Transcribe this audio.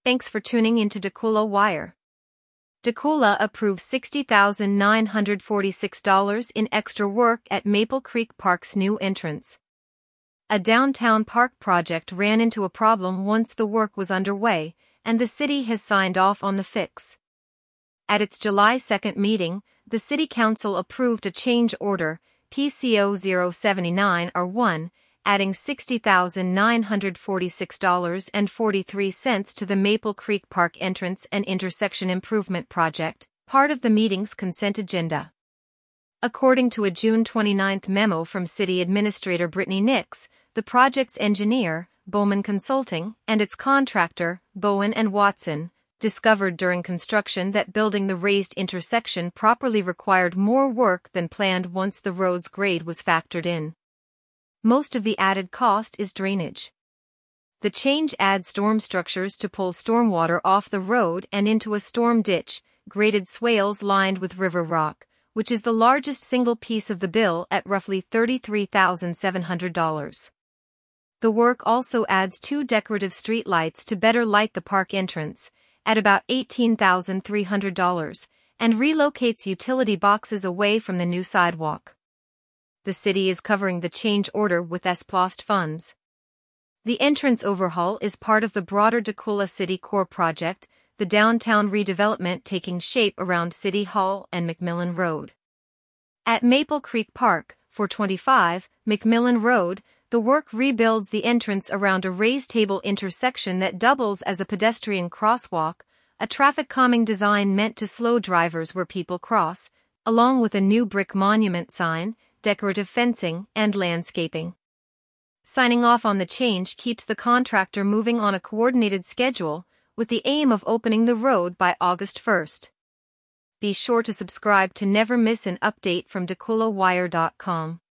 Thanks for tuning into Dakula Wire. Dakula approves $60,946 in extra work at Maple Creek Park's new entrance. A downtown park project ran into a problem once the work was underway, and the city has signed off on the fix. At its July 2 meeting, the City Council approved a change order, PCO 079R1, adding $60,946.43 to the Maple Creek Park entrance and intersection improvement project, part of the meeting's consent agenda. According to a June 29 memo from City Administrator Brittany Nix, the project's engineer, Bowman Consulting, and its contractor, Bowen & Watson, discovered during construction that building the raised intersection properly required more work than planned once the road's grade was factored in. Most of the added cost is drainage. The change adds storm structures to pull stormwater off the road and into a storm ditch, graded swales lined with river rock, which is the largest single piece of the bill at roughly $33,700. The work also adds 2 decorative street lights to better light the park entrance, at about $18,300, and relocates utility boxes away from the new sidewalk. The city is covering the change order with SPLOST funds. The entrance overhaul is part of the broader Dakula City Core project, the downtown redevelopment taking shape around City Hall and McMillan Road. At Maple Creek Park, 425 McMillan Road, the work rebuilds the entrance around a raised table intersection that doubles as a pedestrian crosswalk, a traffic calming design meant to slow drivers where people cross, along with a new brick monument sign, decorative fencing, and landscaping. Signing off on the change keeps the contractor moving on a coordinated schedule, with the aim of opening the road by August 1. Be sure to subscribe to never miss an update from DakulaWire.com.